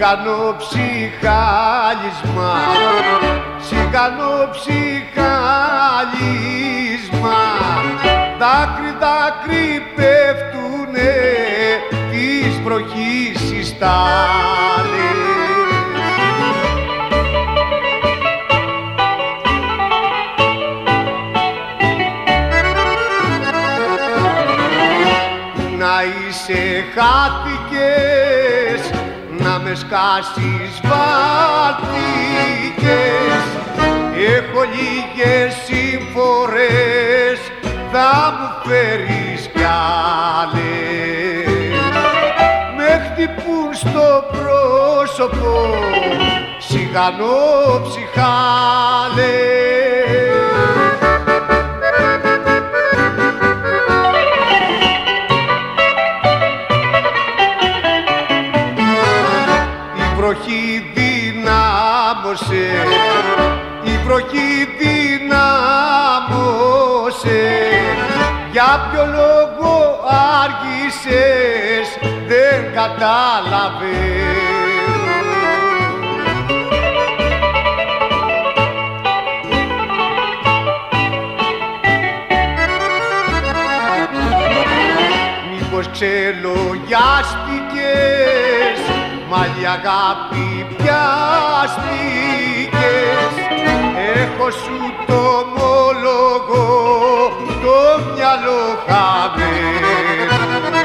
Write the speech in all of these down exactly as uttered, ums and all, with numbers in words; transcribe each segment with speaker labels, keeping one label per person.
Speaker 1: Σιγανοψυχάλισμα, σιγανοψυχάλισμα, δάκρυ δάκρυ πέφτουνε, της βροχής συστάνε. Να είσαι χάθηκες, να με σκάσεις βάλθηκες, έχω λίγες σύμφορες, θα μου φέρεις κι άλλες. Με χτυπούν στο πρόσωπο σιγανοψυχάλες. Η βροχή δυνάμωσε, η βροχή δυνάμωσε, για ποιο λόγο άργησες δεν καταλαβαίνω. Μήπως ξελογιάστηκες, μαλλιά αγάπη πιάστηκες, έχω σου το ομόλογο, το μυαλό χαμένο.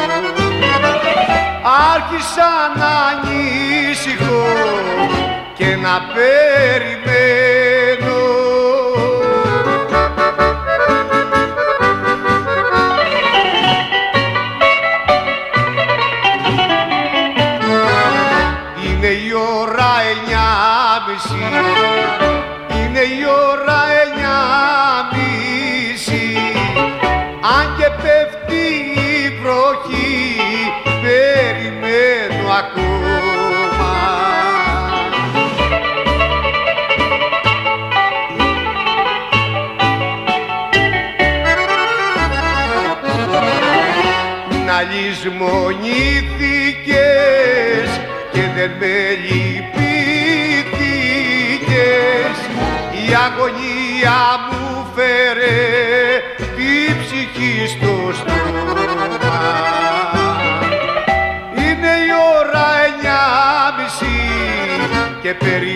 Speaker 1: Άρχισα να ανήσυχω και να περιμένω. Είναι η ώρα εννιά μισή, είναι η ώρα εννιά μισή, αν και πέφτει η βροχή, περιμένω ακόμα. Να λησμονήθηκες και δεν με λυπήθηκες, η αγωνία μου φέρε τη ψυχή στο στόμα. Είναι η ώρα εννιά μισή και περι